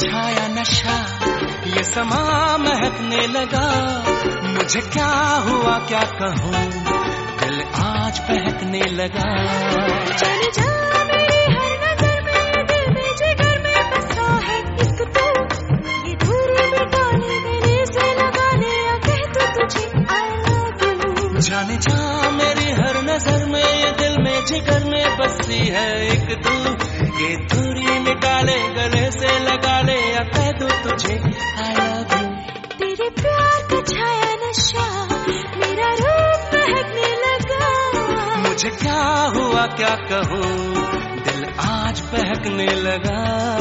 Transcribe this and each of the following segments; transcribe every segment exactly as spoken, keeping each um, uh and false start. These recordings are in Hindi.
छाया नशा, ये समा महकने लगा। मुझे क्या हुआ क्या कहूँ, दिल आज बहकने लगा। चले जा मेरी हर नजर में, दिल में जिगर में बसा है एक तू। ये दूरी मिटाने गले से लगा ले, या कह तू तुझे I love you। जाने जा मेरी हर नजर में, ये दिल में जिगर में बसी है एक तू। ये दूरी मिटा ले गले से लगा ले, या कह दो तुझे I love you। तेरे प्यार का छाया नशा, मेरा रूप महकने लगा। मुझे क्या हुआ क्या कहूँ, दिल आज बहकने लगा।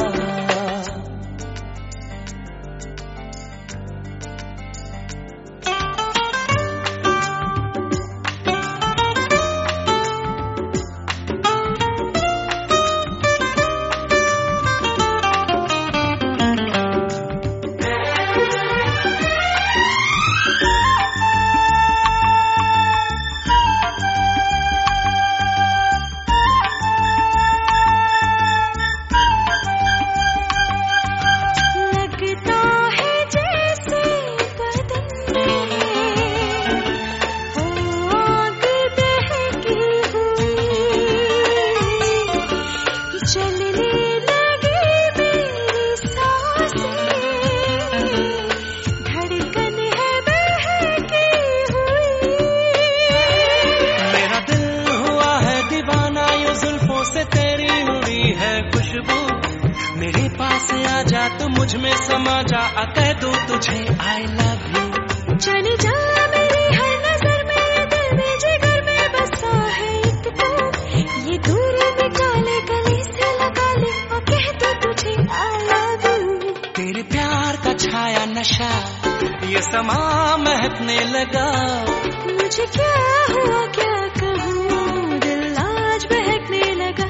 मेरे पास आ जा तो मुझ में समा जा, आ कह दो तुझे I love you। चले जा मेरी हर नजर में, ये दिल में जिगर में बसा है एक तू। ये दूरी मिटा ले गले से लगा ले, आ कह दो तुझे I love you। तेरे प्यार का छाया नशा, ये समा महकने लगा। मुझे क्या हुआ क्या कहूँ, दिल आज बहकने लगा।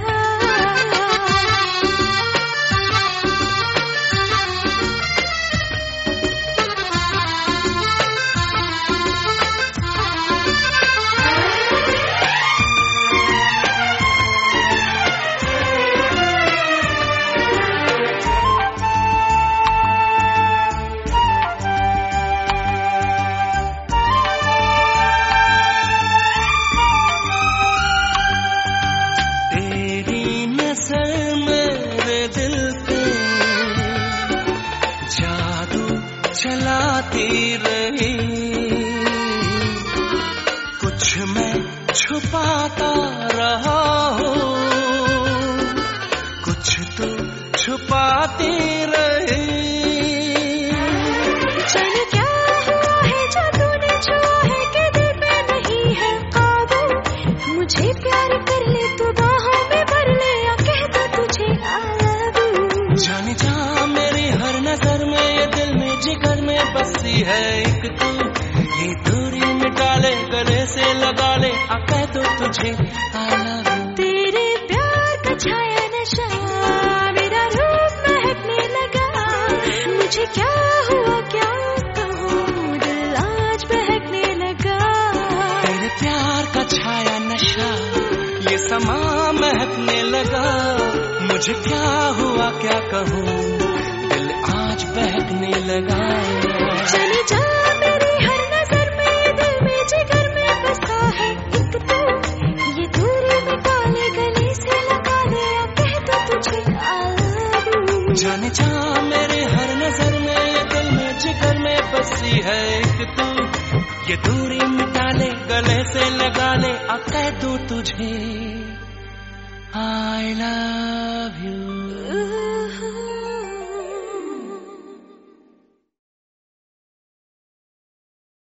चलाती रही, कुछ मैं छुपाता रहा हूँ, कुछ तो छुपाती रही। जाने क्या हुआ है जो तूने छुआ है, कि दिल पे नहीं है काबू। मुझे प्यार कर ले तू बाहों में भर ले, या कह दो तुझे I love you। जाने जा मेरी हर नजर में, ये दिल में जिगर में बसी है एक तू। ये दूरी मिटा ले गले से लगा ले, आ कह दो तुझे I love you। तेरे प्यार का छाया नशा, मेरा रूप महकने लगा। मुझे क्या हुआ क्या कहूँ, दिल आज बहकने लगा। तेरे प्यार का छाया नशा, ये समा महकने लगा। मुझे क्या हुआ क्या कहूँ, दिल आज बहकने लगा। चले जा मेरी हर नजर में, दिल में जिगर में बसा है एक तू। ये दूरी मिटा ले गले से लगा ले, या कह दो तुझे I love you। जाने जा मेरे हर नजर में, ये दिल में जिगर में बसी है एक तू। ये दूरी मिटा ले गले से लगा ले, आ कह दो तुझे I love you।